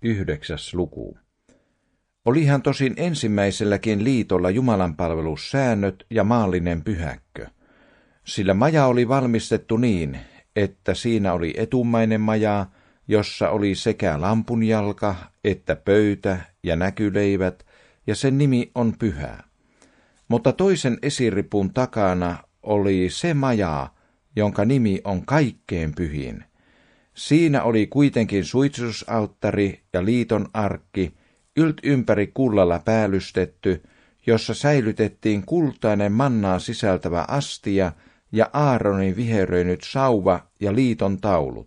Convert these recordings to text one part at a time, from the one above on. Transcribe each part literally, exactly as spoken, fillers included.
yhdeksäs luku. Olihan tosin ensimmäiselläkin liitolla jumalanpalvelussäännöt ja maallinen pyhäkkö, sillä maja oli valmistettu niin, että siinä oli etummainen maja, jossa oli sekä lampunjalka että pöytä ja näkyleivät, ja sen nimi on Pyhä. Mutta toisen esiripun takana oli se maja, jonka nimi on Kaikkein pyhin. Siinä oli kuitenkin suitsutusalttari ja liiton arkki, ylt ympäri kullalla päällystetty, jossa säilytettiin kultainen mannaa sisältävä astia ja Aaronin viheröinyt sauva ja liiton taulut.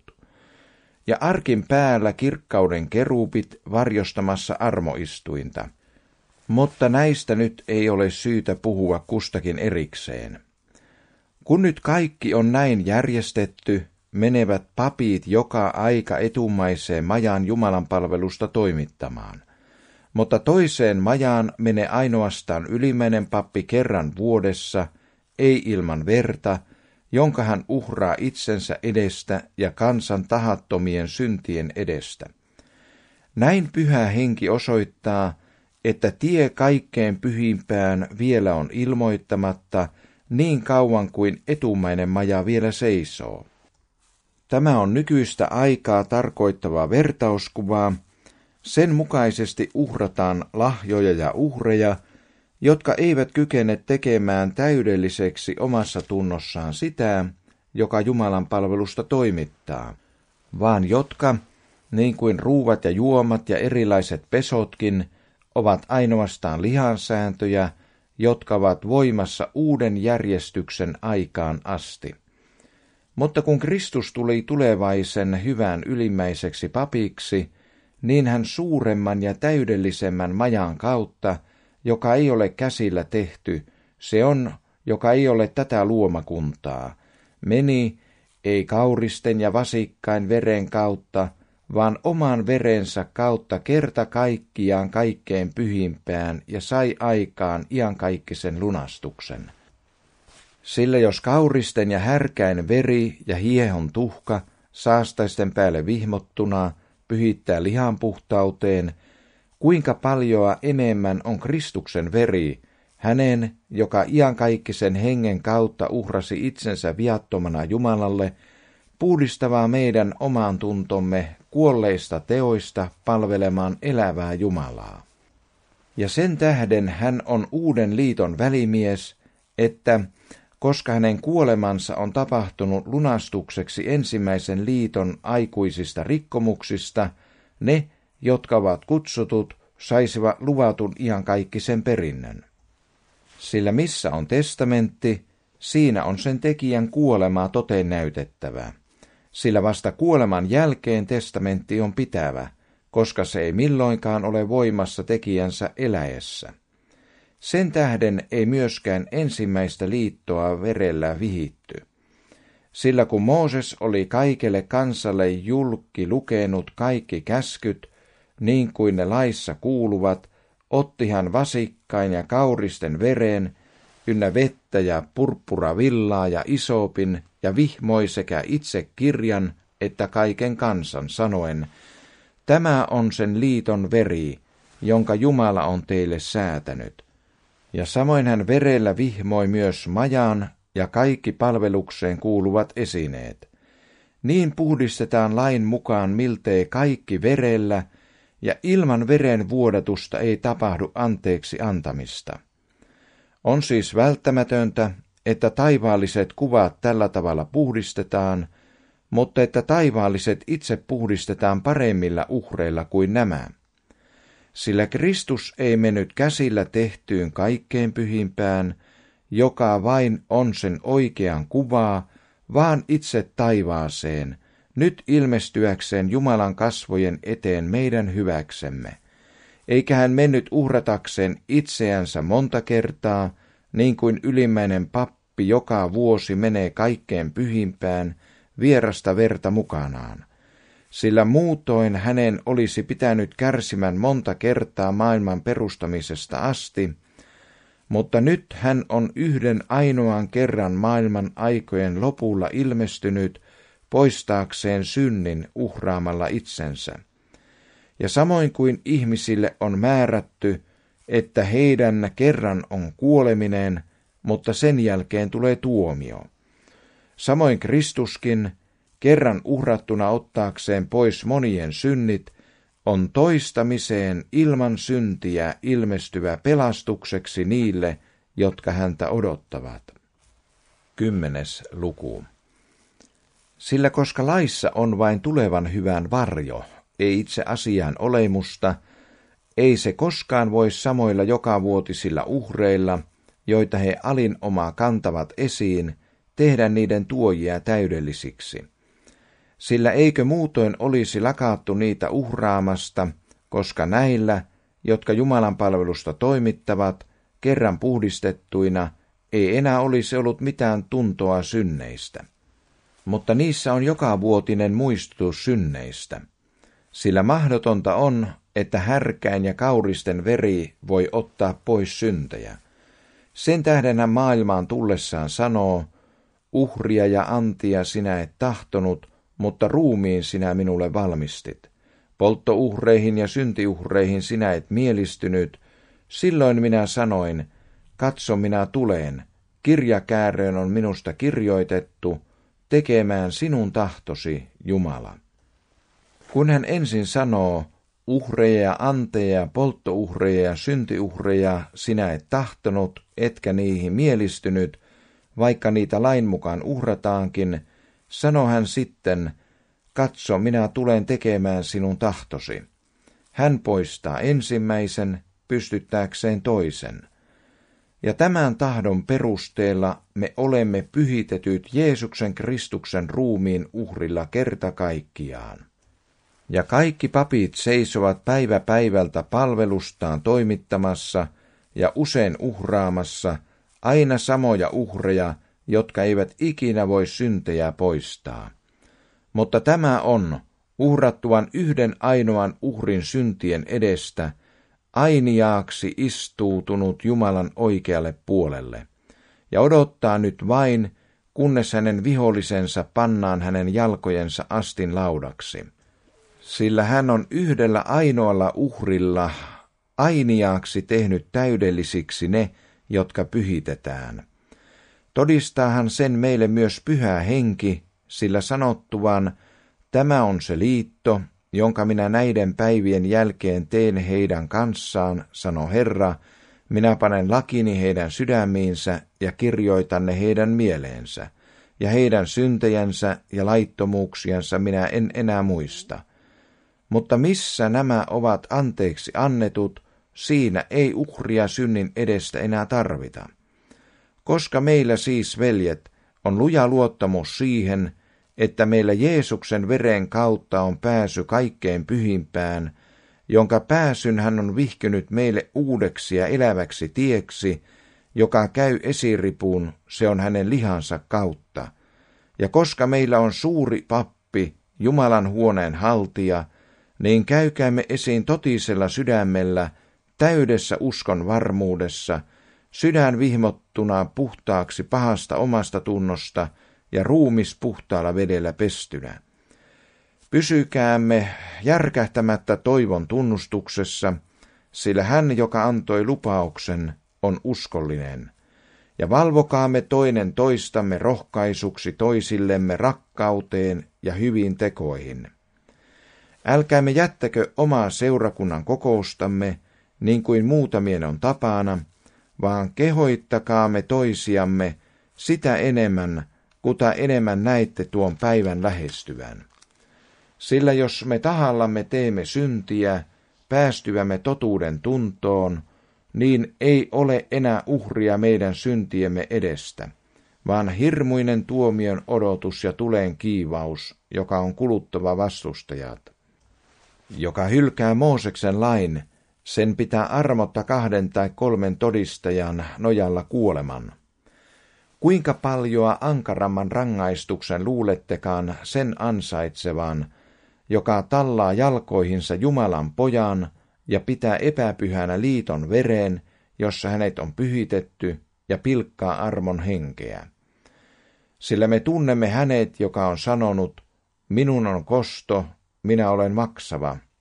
Ja arkin päällä kirkkauden kerubit varjostamassa armoistuinta. Mutta näistä nyt ei ole syytä puhua kustakin erikseen. Kun nyt kaikki on näin järjestetty, menevät papit joka aika etummaiseen majaan Jumalan palvelusta toimittamaan. Mutta toiseen majaan menee ainoastaan ylimmäinen pappi kerran vuodessa, ei ilman verta, jonka hän uhraa itsensä edestä ja kansan tahattomien syntien edestä. Näin Pyhä Henki osoittaa, että tie kaikkein pyhimpään vielä on ilmoittamatta niin kauan kuin etummainen maja vielä seisoo. Tämä on nykyistä aikaa tarkoittavaa vertauskuvaa. Sen mukaisesti uhrataan lahjoja ja uhreja, jotka eivät kykene tekemään täydelliseksi omassa tunnossaan sitä, joka Jumalan palvelusta toimittaa, vaan jotka, niin kuin ruuvat ja juomat ja erilaiset pesotkin, ovat ainoastaan lihansääntöjä, jotka ovat voimassa uuden järjestyksen aikaan asti. Mutta kun Kristus tuli tulevaisen hyvän ylimmäiseksi papiksi, niin hän suuremman ja täydellisemmän majan kautta, joka ei ole käsillä tehty, se on, joka ei ole tätä luomakuntaa, meni, ei kauristen ja vasikkain veren kautta, vaan oman verensä kautta kerta kaikkiaan kaikkein pyhimpään ja sai aikaan iankaikkisen lunastuksen. Sillä jos kauristen ja härkäin veri ja hiehon tuhka saastaisten päälle vihmottuna pyhittää lihan puhtauteen, kuinka paljoa enemmän on Kristuksen veri, hänen, joka iankaikkisen hengen kautta uhrasi itsensä viattomana Jumalalle, puhdistavaa meidän omaan tuntomme kuolleista teoista palvelemaan elävää Jumalaa. Ja sen tähden hän on uuden liiton välimies, että koska hänen kuolemansa on tapahtunut lunastukseksi ensimmäisen liiton aikuisista rikkomuksista, ne, jotka ovat kutsutut, saisivat luvatun iankaikkisen perinnön. Sillä missä on testamentti, siinä on sen tekijän kuolemaa toteen näytettävää. Sillä vasta kuoleman jälkeen testamentti on pitävä, koska se ei milloinkaan ole voimassa tekijänsä eläessä. Sen tähden ei myöskään ensimmäistä liittoa verellä vihitty. Sillä kun Mooses oli kaikelle kansalle julki lukenut kaikki käskyt, niin kuin ne laissa kuuluvat, otti hän vasikkain ja kauristen veren, ynnä vettä ja purppuravillaa ja isopin, ja vihmoi sekä itse kirjan että kaiken kansan, sanoen, tämä on sen liiton veri, jonka Jumala on teille säätänyt. Ja samoin hän verellä vihmoi myös majan ja kaikki palvelukseen kuuluvat esineet. Niin puhdistetaan lain mukaan miltei kaikki verellä, ja ilman veren vuodatusta ei tapahdu anteeksi antamista. On siis välttämätöntä, että taivaalliset kuvat tällä tavalla puhdistetaan, mutta että taivaalliset itse puhdistetaan paremmilla uhreilla kuin nämä. Sillä Kristus ei mennyt käsillä tehtyyn kaikkein pyhimpään, joka vain on sen oikean kuvaa, vaan itse taivaaseen, nyt ilmestyäkseen Jumalan kasvojen eteen meidän hyväksemme. Eikä hän mennyt uhratakseen itseänsä monta kertaa, niin kuin ylimmäinen pappi joka vuosi menee kaikkein pyhimpään, vierasta verta mukanaan. Sillä muutoin hänen olisi pitänyt kärsimän monta kertaa maailman perustamisesta asti, mutta nyt hän on yhden ainoan kerran maailman aikojen lopulla ilmestynyt poistaakseen synnin uhraamalla itsensä. Ja samoin kuin ihmisille on määrätty, että heidän kerran on kuoleminen, mutta sen jälkeen tulee tuomio. Samoin Kristuskin, kerran uhrattuna ottaakseen pois monien synnit, on toistamiseen ilman syntiä ilmestyvä pelastukseksi niille, jotka häntä odottavat. Kymmenes luku. Sillä koska laissa on vain tulevan hyvän varjo, ei itse asian olemusta, ei se koskaan voi samoilla jokavuotisilla uhreilla, joita he alinomaa kantavat esiin, tehdä niiden tuojia täydellisiksi. Sillä eikö muutoin olisi lakattu niitä uhraamasta, koska näillä, jotka Jumalan palvelusta toimittavat, kerran puhdistettuina, ei enää olisi ollut mitään tuntoa synneistä. Mutta niissä on jokavuotinen muistutus synneistä. Sillä mahdotonta on, että härkäin ja kauristen veri voi ottaa pois syntejä. Sen tähden hän maailmaan tullessaan sanoo, uhria ja antia sinä et tahtonut, mutta ruumiin sinä minulle valmistit. Polttouhreihin ja syntiuhreihin sinä et mielistynyt. Silloin minä sanoin, katso minä tulen, kirjakääröön on minusta kirjoitettu, tekemään sinun tahtosi, Jumala. Kun hän ensin sanoo, uhreja ja anteja, polttouhreja ja syntiuhreja sinä et tahtonut, etkä niihin mielistynyt, vaikka niitä lain mukaan uhrataankin, sanoo hän sitten, katso, minä tulen tekemään sinun tahtosi. Hän poistaa ensimmäisen, pystyttääkseen toisen. Ja tämän tahdon perusteella me olemme pyhitetyt Jeesuksen Kristuksen ruumiin uhrilla kerta kaikkiaan. Ja kaikki papit seisovat päivä päivältä palvelustaan toimittamassa ja usein uhraamassa aina samoja uhreja, jotka eivät ikinä voi syntejä poistaa. Mutta tämä on, uhrattuvan yhden ainoan uhrin syntien edestä, ainiaaksi istuutunut Jumalan oikealle puolelle, ja odottaa nyt vain, kunnes hänen vihollisensa pannaan hänen jalkojensa astin laudaksi. Sillä hän on yhdellä ainoalla uhrilla ainiaaksi tehnyt täydellisiksi ne, jotka pyhitetään. Todistaa hän sen meille myös Pyhä Henki, sillä sanottuaan, tämä on se liitto, jonka minä näiden päivien jälkeen teen heidän kanssaan, sanoo Herra, minä panen lakini heidän sydämiinsä ja kirjoitan ne heidän mieleensä, ja heidän syntejänsä ja laittomuuksiansa minä en enää muista. Mutta missä nämä ovat anteeksi annetut, siinä ei uhria synnin edestä enää tarvita. Koska meillä siis, veljet, on luja luottamus siihen, että meillä Jeesuksen veren kautta on pääsy kaikkein pyhimpään, jonka pääsyn hän on vihkynyt meille uudeksi ja eläväksi tieksi, joka käy esiripuun, se on hänen lihansa kautta. Ja koska meillä on suuri pappi, Jumalan huoneen haltija, niin käykäämme esiin totisella sydämellä, täydessä uskon varmuudessa, sydän vihmottuna puhtaaksi pahasta omasta tunnosta ja ruumis puhtaalla vedellä pestynä. Pysykäämme järkähtämättä toivon tunnustuksessa, sillä hän, joka antoi lupauksen, on uskollinen. Ja valvokaamme toinen toistamme rohkaisuksi toisillemme rakkauteen ja hyviin tekoihin. Älkäämme jättäkö omaa seurakunnan kokoustamme, niin kuin muutamien on tapana, vaan kehoittakaamme toisiamme sitä enemmän, kuta enemmän näitte tuon päivän lähestyvän. Sillä jos me tahallamme teemme syntiä, päästyämme totuuden tuntoon, niin ei ole enää uhria meidän syntiemme edestä, vaan hirmuinen tuomion odotus ja tulen kiivaus, joka on kuluttava vastustajat. Joka hylkää Mooseksen lain, sen pitää armotta kahden tai kolmen todistajan nojalla kuoleman. Kuinka paljoa ankaramman rangaistuksen luulettekaan sen ansaitsevan, joka tallaa jalkoihinsa Jumalan pojan ja pitää epäpyhänä liiton vereen, jossa hänet on pyhitetty, ja pilkkaa armon henkeä. Sillä me tunnemme hänet, joka on sanonut, minun on kosto, minä olen maksava,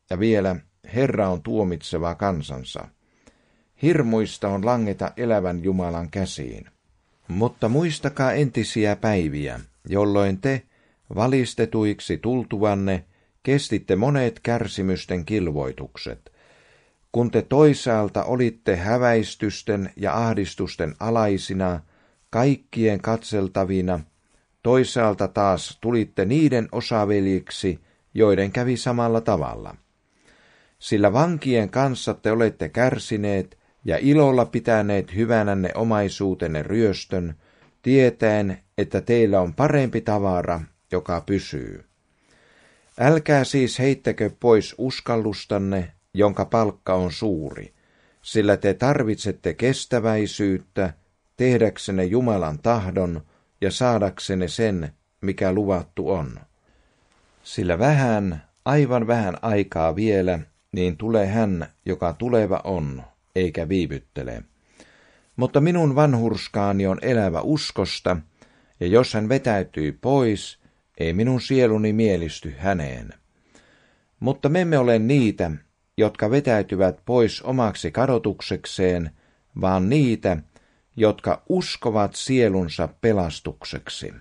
ja vielä Herra on tuomitseva kansansa. Hirmuista on langeta elävän Jumalan käsiin. Mutta muistakaa entisiä päiviä, jolloin te, valistetuiksi tultuvanne, kestitte monet kärsimysten kilvoitukset, kun te toisaalta olitte häväistysten ja ahdistusten alaisina, kaikkien katseltavina, toisaalta taas tulitte niiden osaveljiksi, joiden kävi samalla tavalla. Sillä vankien kanssa te olette kärsineet ja ilolla pitäneet hyvänänne omaisuutenne ryöstön, tietäen, että teillä on parempi tavara, joka pysyy. Älkää siis heittäkö pois uskallustanne, jonka palkka on suuri, sillä te tarvitsette kestäväisyyttä, tehdäksenne Jumalan tahdon ja saadaksenne sen, mikä luvattu on. Sillä vähän, aivan vähän aikaa vielä, niin tulee hän, joka tuleva on, eikä viivyttele. Mutta minun vanhurskaani on elävä uskosta, ja jos hän vetäytyy pois, ei minun sieluni mielisty häneen. Mutta me emme ole niitä, jotka vetäytyvät pois omaksi kadotuksekseen, vaan niitä, jotka uskovat sielunsa pelastukseksi.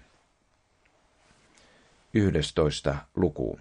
yhdestoista luku.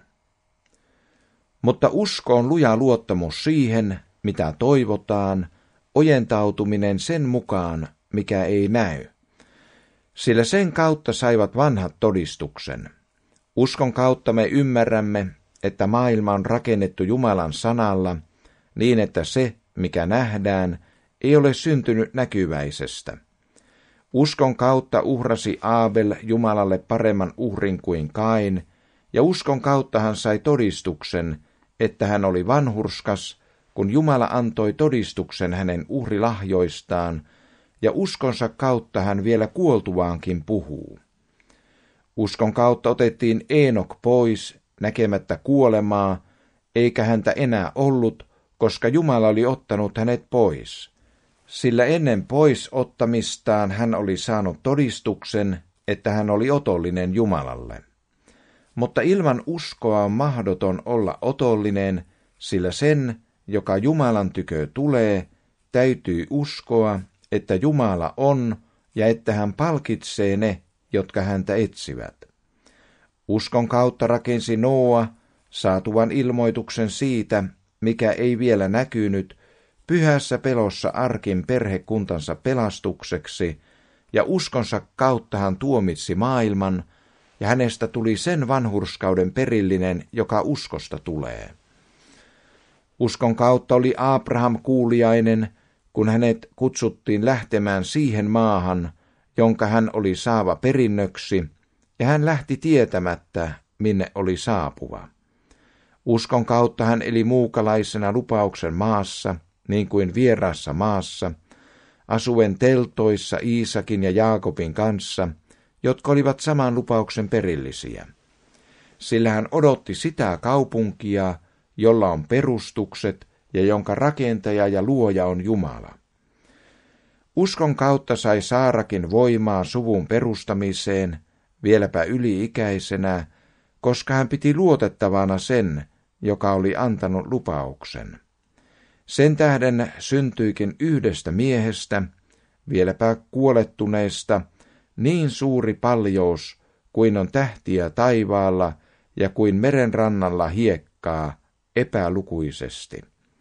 Mutta usko on luja luottamus siihen, mitä toivotaan, ojentautuminen sen mukaan, mikä ei näy. Sillä sen kautta saivat vanhat todistuksen. Uskon kautta me ymmärrämme, että maailma on rakennettu Jumalan sanalla, niin että se, mikä nähdään, ei ole syntynyt näkyväisestä. Uskon kautta uhrasi Aabel Jumalalle paremman uhrin kuin Kain, ja uskon kautta hän sai todistuksen, että hän oli vanhurskas, kun Jumala antoi todistuksen hänen uhrilahjoistaan, ja uskonsa kautta hän vielä kuoltuaankin puhuu. Uskon kautta otettiin Eenok pois, näkemättä kuolemaa, eikä häntä enää ollut, koska Jumala oli ottanut hänet pois. Sillä ennen pois ottamistaan hän oli saanut todistuksen, että hän oli otollinen Jumalalle. Mutta ilman uskoa on mahdoton olla otollinen, sillä sen, joka Jumalan tykö tulee, täytyy uskoa, että Jumala on ja että hän palkitsee ne, jotka häntä etsivät. Uskon kautta rakensi Nooa saatuvan ilmoituksen siitä, mikä ei vielä näkynyt, pyhässä pelossa arkin perhekuntansa pelastukseksi, ja uskonsa kautta hän tuomitsi maailman, ja hänestä tuli sen vanhurskauden perillinen, joka uskosta tulee. Uskon kautta oli Abraham kuuliainen, kun hänet kutsuttiin lähtemään siihen maahan, jonka hän oli saava perinnöksi, ja hän lähti tietämättä, minne oli saapuva. Uskon kautta hän eli muukalaisena lupauksen maassa, niin kuin vieraassa maassa, asuen teltoissa Iisakin ja Jaakobin kanssa, jotka olivat saman lupauksen perillisiä. Sillä hän odotti sitä kaupunkia, jolla on perustukset ja jonka rakentaja ja luoja on Jumala. Uskon kautta sai Saarakin voimaa suvun perustamiseen, vieläpä yli-ikäisenä, koska hän piti luotettavana sen, joka oli antanut lupauksen. Sen tähden syntyikin yhdestä miehestä, vieläpä kuolettuneesta, niin suuri paljous kuin on tähtiä taivaalla ja kuin meren rannalla hiekkaa epälukuisesti.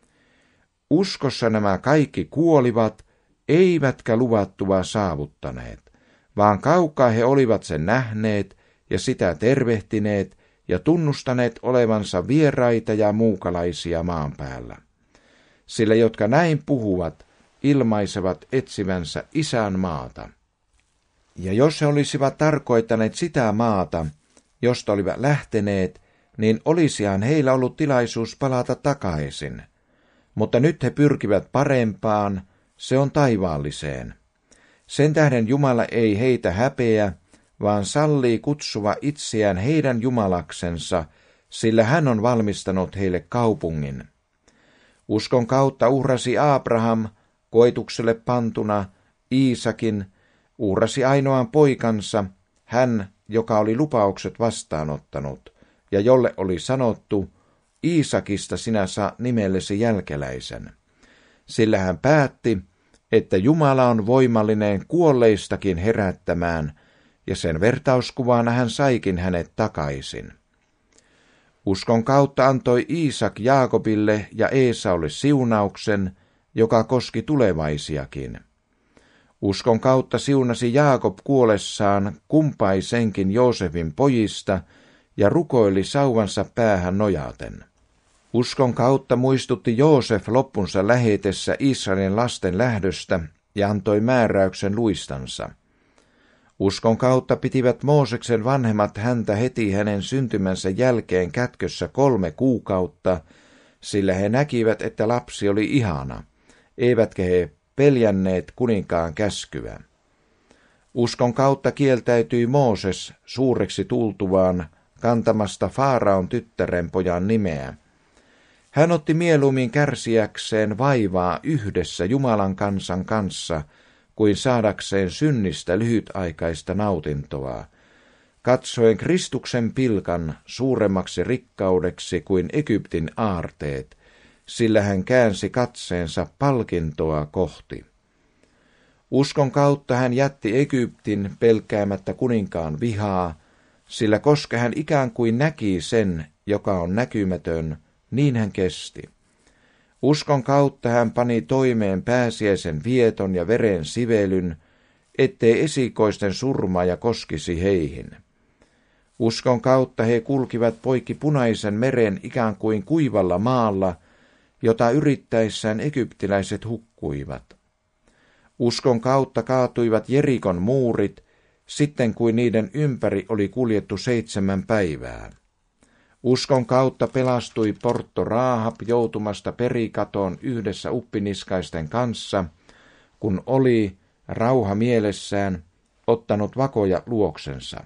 Uskossa nämä kaikki kuolivat, eivätkä luvattua saavuttaneet, vaan kaukaa he olivat sen nähneet ja sitä tervehtineet ja tunnustaneet olevansa vieraita ja muukalaisia maan päällä. Sillä jotka näin puhuvat, ilmaisevat etsivänsä isän maata. Ja jos he olisivat tarkoittaneet sitä maata, josta olivat lähteneet, niin olisihan heillä ollut tilaisuus palata takaisin. Mutta nyt he pyrkivät parempaan, se on taivaalliseen. Sen tähden Jumala ei heitä häpeä, vaan sallii kutsua itseään heidän Jumalaksensa, sillä hän on valmistanut heille kaupungin. Uskon kautta uhrasi Abraham koetukselle pantuna Iisakin, uhrasi ainoan poikansa, hän, joka oli lupaukset vastaanottanut, ja jolle oli sanottu, Iisakista sinä saa nimellesi jälkeläisen. Sillä hän päätti, että Jumala on voimallinen kuolleistakin herättämään, ja sen vertauskuvana hän saikin hänet takaisin. Uskon kautta antoi Iisak Jaakobille ja Eesaulle siunauksen, joka koski tulevaisiakin. Uskon kautta siunasi Jaakob kuolessaan kumpaisenkin Joosefin pojista ja rukoili sauvansa päähän nojaten. Uskon kautta muistutti Joosef loppunsa lähetessä Israelin lasten lähdöstä ja antoi määräyksen luistansa. Uskon kautta pitivät Mooseksen vanhemmat häntä heti hänen syntymänsä jälkeen kätkössä kolme kuukautta, sillä he näkivät, että lapsi oli ihana, eivätkä he peljänneet kuninkaan käskyä. Uskon kautta kieltäytyi Mooses suureksi tultuvaan kantamasta Faaraon tyttären pojan nimeä. Hän otti mieluummin kärsiäkseen vaivaa yhdessä Jumalan kansan kanssa, kuin saadakseen synnistä lyhytaikaista nautintoa, katsoen Kristuksen pilkan suuremmaksi rikkaudeksi kuin Egyptin aarteet, sillä hän käänsi katseensa palkintoa kohti. Uskon kautta hän jätti Egyptin pelkäämättä kuninkaan vihaa, sillä koska hän ikään kuin näki sen, joka on näkymätön, niin hän kesti. Uskon kautta hän pani toimeen pääsiäisen vieton ja veren sivelyn, ettei esikoisten surmaaja koskisi heihin. Uskon kautta he kulkivat poikki Punaisen meren ikään kuin kuivalla maalla, jota yrittäessään egyptiläiset hukkuivat. Uskon kautta kaatuivat Jerikon muurit, sitten kuin niiden ympäri oli kuljettu seitsemän päivää. Uskon kautta pelastui Portto Raahab joutumasta perikatoon yhdessä uppiniskaisten kanssa, kun oli rauha mielessään ottanut vakoja luoksensa.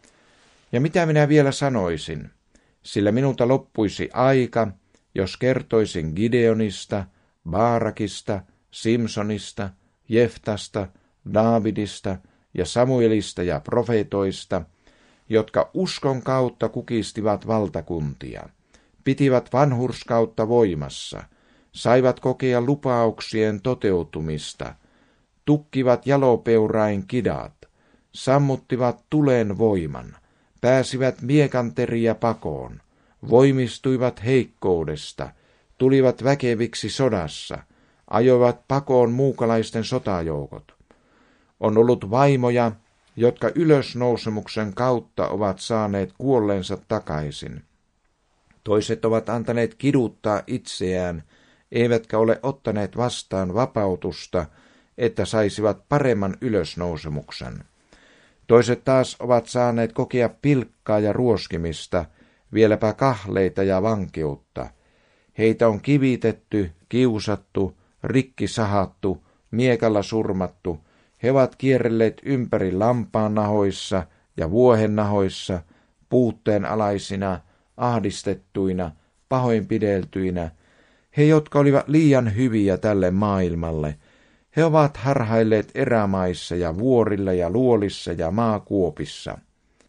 Ja mitä minä vielä sanoisin, sillä minulta loppuisi aika, jos kertoisin Gideonista, Baarakista, Simsonista, Jeftasta, Daavidista ja Samuelista ja profeetoista, jotka uskon kautta kukistivat valtakuntia, pitivät vanhurskautta voimassa, saivat kokea lupauksien toteutumista, tukkivat jalopeurain kidat, sammuttivat tulen voiman, pääsivät miekanteriä pakoon, voimistuivat heikkoudesta, tulivat väkeviksi sodassa, ajoivat pakoon muukalaisten sotajoukot. On ollut vaimoja, jotka ylösnousemuksen kautta ovat saaneet kuolleensa takaisin. Toiset ovat antaneet kiduttaa itseään, eivätkä ole ottaneet vastaan vapautusta, että saisivat paremman ylösnousemuksen. Toiset taas ovat saaneet kokea pilkkaa ja ruoskimista, vieläpä kahleita ja vankeutta. Heitä on kivitetty, kiusattu, rikki sahattu, miekalla surmattu. He ovat kierrelleet ympäri lampaan nahoissa ja vuohen nahoissa, puutteen alaisina, ahdistettuina, pahoinpideltyinä. He, jotka olivat liian hyviä tälle maailmalle, he ovat harhailleet erämaissa ja vuorilla ja luolissa ja maakuopissa.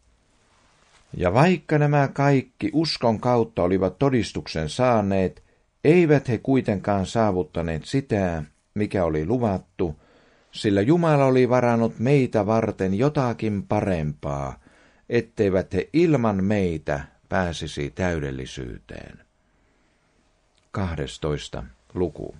Ja vaikka nämä kaikki uskon kautta olivat todistuksen saaneet, eivät he kuitenkaan saavuttaneet sitä, mikä oli luvattu, sillä Jumala oli varannut meitä varten jotakin parempaa, etteivät he ilman meitä pääsisi täydellisyyteen. kahdestoista luku.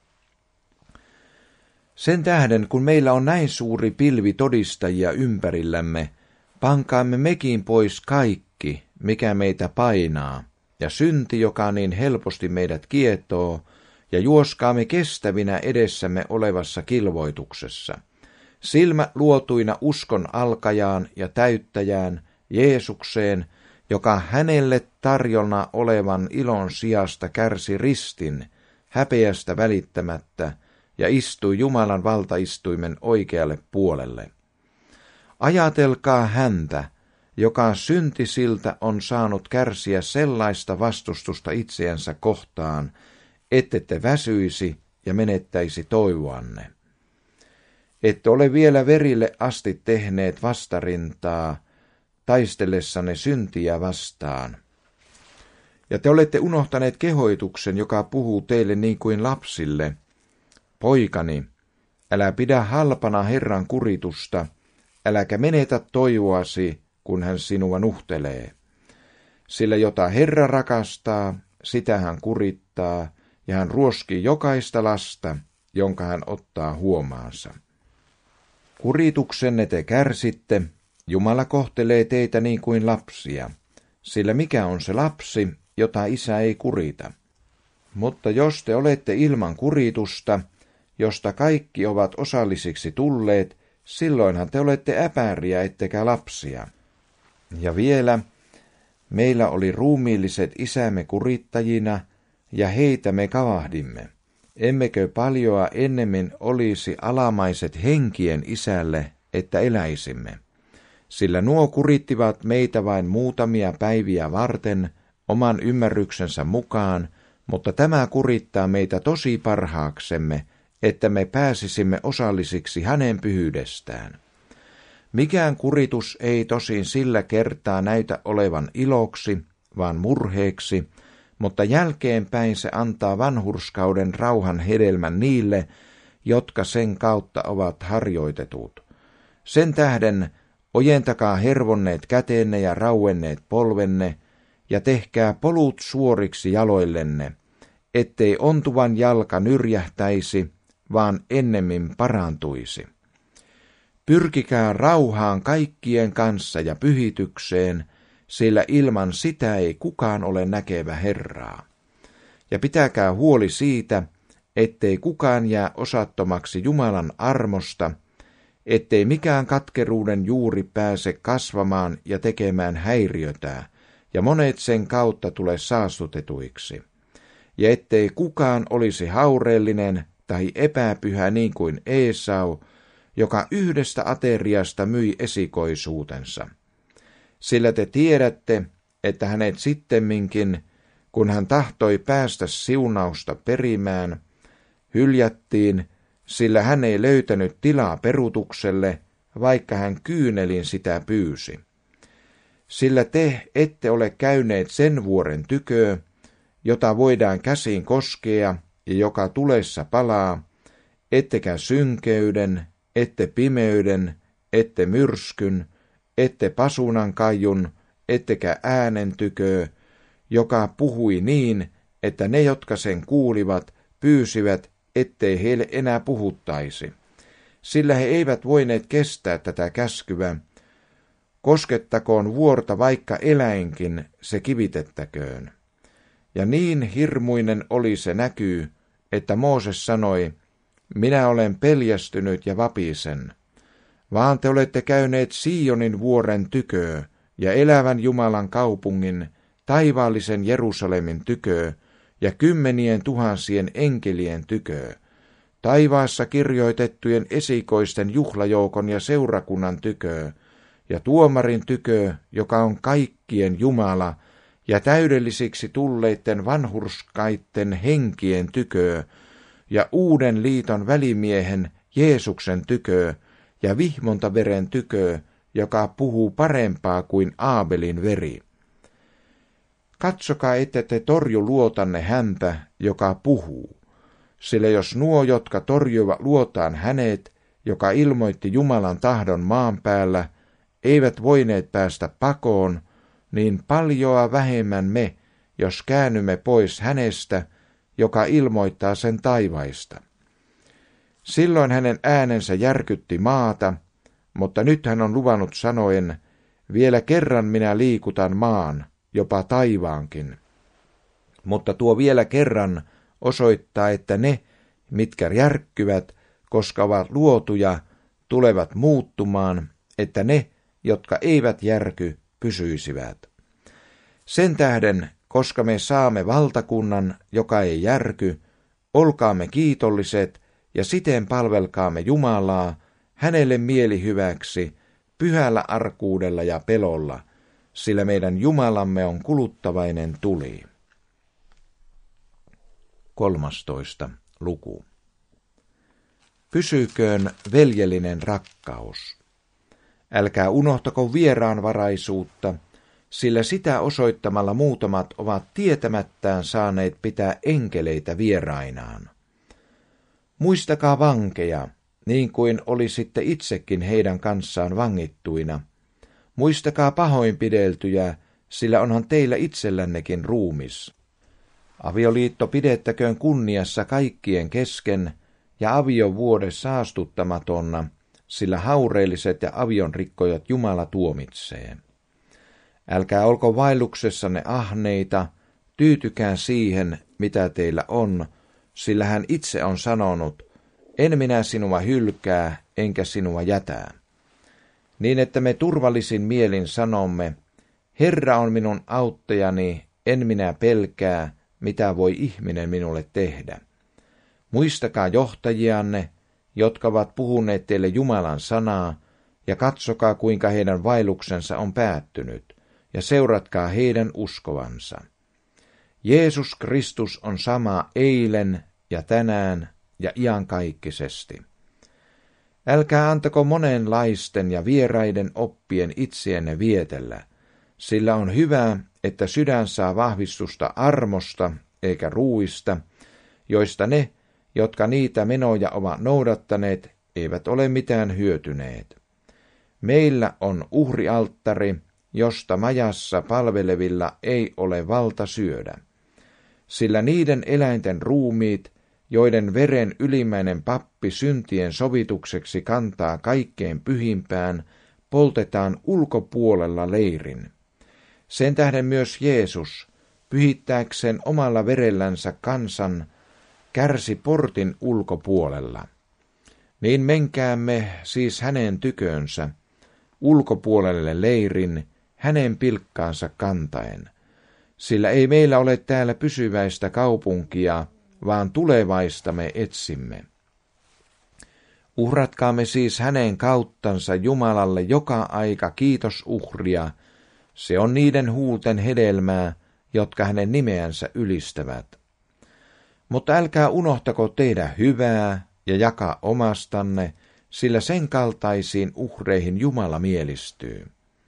Sen tähden, kun meillä on näin suuri pilvi todistajia ympärillämme, pankaamme mekin pois kaikki, mikä meitä painaa, ja synti, joka niin helposti meidät kietoo, ja juoskaamme kestävinä edessämme olevassa kilvoituksessa, silmä luotuina uskon alkajaan ja täyttäjään, Jeesukseen, joka hänelle tarjona olevan ilon sijasta kärsi ristin, häpeästä välittämättä, ja istui Jumalan valtaistuimen oikealle puolelle. Ajatelkaa häntä, joka syntisiltä on saanut kärsiä sellaista vastustusta itseänsä kohtaan, ettette väsyisi ja menettäisi toivoanne. Ette ole vielä verille asti tehneet vastarintaa, taistellessanne syntiä vastaan. Ja te olette unohtaneet kehoituksen, joka puhuu teille niin kuin lapsille. Poikani, älä pidä halpana Herran kuritusta, äläkä menetä toivoasi, kun hän sinua nuhtelee. Sillä jota Herra rakastaa, sitä hän kurittaa, ja hän ruoskii jokaista lasta, jonka hän ottaa huomaansa. Kurituksenne te kärsitte, Jumala kohtelee teitä niin kuin lapsia, sillä mikä on se lapsi, jota isä ei kurita? Mutta jos te olette ilman kuritusta, josta kaikki ovat osallisiksi tulleet, silloinhan te olette äpäriä ettekä lapsia. Ja vielä, meillä oli ruumiilliset isämme kurittajina, ja heitä me kavahdimme. Emmekö paljoa ennemmin olisi alamaiset henkien isälle, että eläisimme? Sillä nuo kurittivat meitä vain muutamia päiviä varten oman ymmärryksensä mukaan, mutta tämä kurittaa meitä tosi parhaaksemme, että me pääsisimme osallisiksi hänen pyhyydestään. Mikään kuritus ei tosin sillä kertaa näytä olevan iloksi, vaan murheeksi, mutta jälkeenpäin se antaa vanhurskauden rauhan hedelmän niille, jotka sen kautta ovat harjoitetut. Sen tähden ojentakaa hervonneet käteenne ja rauenneet polvenne, ja tehkää polut suoriksi jaloillenne, ettei ontuvan jalka nyrjähtäisi, vaan ennemmin parantuisi. Pyrkikää rauhaan kaikkien kanssa ja pyhitykseen, sillä ilman sitä ei kukaan ole näkevä Herraa. Ja pitäkää huoli siitä, ettei kukaan jää osattomaksi Jumalan armosta, ettei mikään katkeruuden juuri pääse kasvamaan ja tekemään häiriötä, ja monet sen kautta tule saastutetuiksi. Ja ettei kukaan olisi haureellinen tai epäpyhä niin kuin Eesau, joka yhdestä ateriasta myi esikoisuutensa. Sillä te tiedätte, että hänet sittemminkin, kun hän tahtoi päästä siunausta perimään, hyljättiin, sillä hän ei löytänyt tilaa perutukselle, vaikka hän kyynelin sitä pyysi. Sillä te ette ole käyneet sen vuoren tykö, jota voidaan käsin koskea ja joka tulessa palaa, ettekä synkeyden, ette pimeyden, ette myrskyn, ette pasunan kaiun, ettekä äänen tykö, joka puhui niin, että ne, jotka sen kuulivat, pyysivät, ettei heille enää puhuttaisi. Sillä he eivät voineet kestää tätä käskyä. Koskettakoon vuorta vaikka eläinkin, se kivitettäköön. Ja niin hirmuinen oli se näky, että Mooses sanoi, minä olen peljästynyt ja vapisen. Vaan te olette käyneet Sionin vuoren tykö ja elävän Jumalan kaupungin, taivaallisen Jerusalemin tykö ja kymmenien tuhansien enkelien tykö, taivaassa kirjoitettujen esikoisten juhlajoukon ja seurakunnan tykö, ja tuomarin tykö, joka on kaikkien Jumala, ja täydellisiksi tulleitten vanhurskaitten henkien tykö, ja uuden liiton välimiehen Jeesuksen tykö, ja vihmontaveren tykö, joka puhuu parempaa kuin Aabelin veri. Katsokaa, ette te torju luotanne häntä, joka puhuu, sillä jos nuo, jotka torjuvat luotaan hänet, joka ilmoitti Jumalan tahdon maan päällä, eivät voineet päästä pakoon, niin paljoa vähemmän me, jos käännymme pois hänestä, joka ilmoittaa sen taivaista. Silloin hänen äänensä järkytti maata, mutta nyt hän on luvannut sanoen, vielä kerran minä liikutan maan, jopa taivaankin. Mutta tuo vielä kerran osoittaa, että ne, mitkä järkkyvät, koska ovat luotuja, tulevat muuttumaan, että ne, jotka eivät järky, pysyisivät. Sen tähden, koska me saamme valtakunnan, joka ei järky, olkaamme kiitolliset ja siten palvelkaamme Jumalaa, hänelle mielihyväksi, pyhällä arkuudella ja pelolla, sillä meidän Jumalamme on kuluttavainen tuli. kolmastoista luku. Pysyköön veljellinen rakkaus. Älkää unohtako vieraanvaraisuutta, sillä sitä osoittamalla muutamat ovat tietämättään saaneet pitää enkeleitä vierainaan. Muistakaa vankeja, niin kuin olisitte itsekin heidän kanssaan vangittuina. Muistakaa pahoinpideltyjä, sillä onhan teillä itsellännekin ruumis. Avioliitto pidettäköön kunniassa kaikkien kesken ja aviovuode saastuttamatonna, sillä haureelliset ja avionrikkojat Jumala tuomitsee. Älkää olko vaelluksessanne ahneita, tyytykää siihen, mitä teillä on, sillä hän itse on sanonut, en minä sinua hylkää, enkä sinua jätää. Niin että me turvallisin mielin sanomme, Herra on minun auttajani, en minä pelkää, mitä voi ihminen minulle tehdä. Muistakaa johtajianne, jotka ovat puhuneet teille Jumalan sanaa, ja katsokaa, kuinka heidän vaelluksensa on päättynyt, ja seuratkaa heidän uskovansa. Jeesus Kristus on sama eilen ja tänään ja iankaikkisesti. Älkää antako monenlaisten ja vieraiden oppien itseenne vietellä, sillä on hyvä, että sydän saa vahvistusta armosta eikä ruuista, joista ne, jotka niitä menoja ovat noudattaneet, eivät ole mitään hyötyneet. Meillä on uhrialttari, josta majassa palvelevilla ei ole valta syödä, sillä niiden eläinten ruumiit, joiden veren ylimmäinen pappi syntien sovitukseksi kantaa kaikkein pyhimpään, poltetaan ulkopuolella leirin. Sen tähden myös Jeesus, pyhittääkseen omalla verellänsä kansan, kärsi portin ulkopuolella. Niin menkäämme siis hänen tykönsä, ulkopuolelle leirin, hänen pilkkaansa kantaen, sillä ei meillä ole täällä pysyväistä kaupunkia, vaan tulevaista me etsimme. Uhratkaamme siis hänen kauttansa Jumalalle joka aika kiitosuhria, se on niiden huulten hedelmää, jotka hänen nimeänsä ylistävät. Mutta älkää unohtako tehdä hyvää ja jakaa omastanne, sillä sen kaltaisiin uhreihin Jumala mielistyy.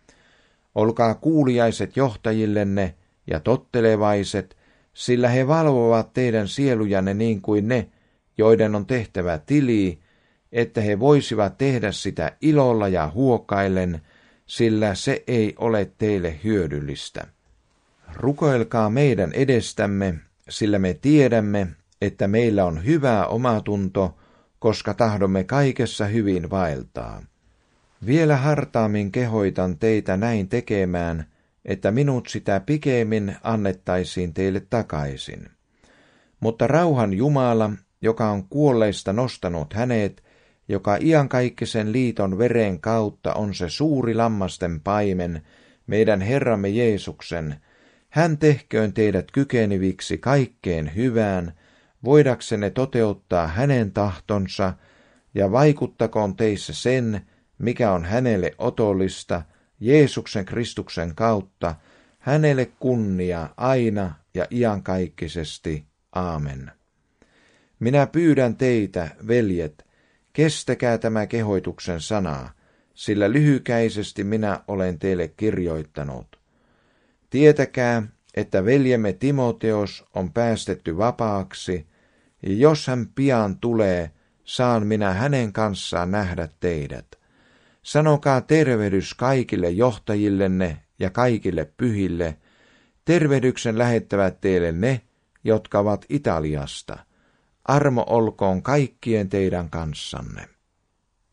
Olkaa kuuliaiset johtajillenne ja tottelevaiset, sillä he valvovat teidän sielujanne niin kuin ne, joiden on tehtävä tili, että he voisivat tehdä sitä ilolla ja huokaillen, sillä se ei ole teille hyödyllistä. Rukoilkaa meidän edestämme, sillä me tiedämme, että meillä on hyvä omatunto, koska tahdomme kaikessa hyvin vaeltaa. Vielä hartaammin kehoitan teitä näin tekemään, että minut sitä pikemmin annettaisiin teille takaisin. Mutta rauhan Jumala, joka on kuolleista nostanut hänet, joka iankaikkisen liiton veren kautta on se suuri lammasten paimen, meidän Herramme Jeesuksen, hän tehköön teidät kykeneviksi kaikkeen hyvään, voidaksenne toteuttaa hänen tahtonsa, ja vaikuttakoon teissä sen, mikä on hänelle otollista, Jeesuksen Kristuksen kautta, hänelle kunnia aina ja iankaikkisesti. Aamen. Minä pyydän teitä, veljet, kestäkää tämä kehoituksen sana, sillä lyhykäisesti minä olen teille kirjoittanut. Tietäkää, että veljemme Timoteos on päästetty vapaaksi, ja jos hän pian tulee, saan minä hänen kanssaan nähdä teidät. Sanokaa tervehdys kaikille johtajillenne ja kaikille pyhille. Tervehdyksen lähettävät teille ne, jotka ovat Italiasta. Armo olkoon kaikkien teidän kanssanne.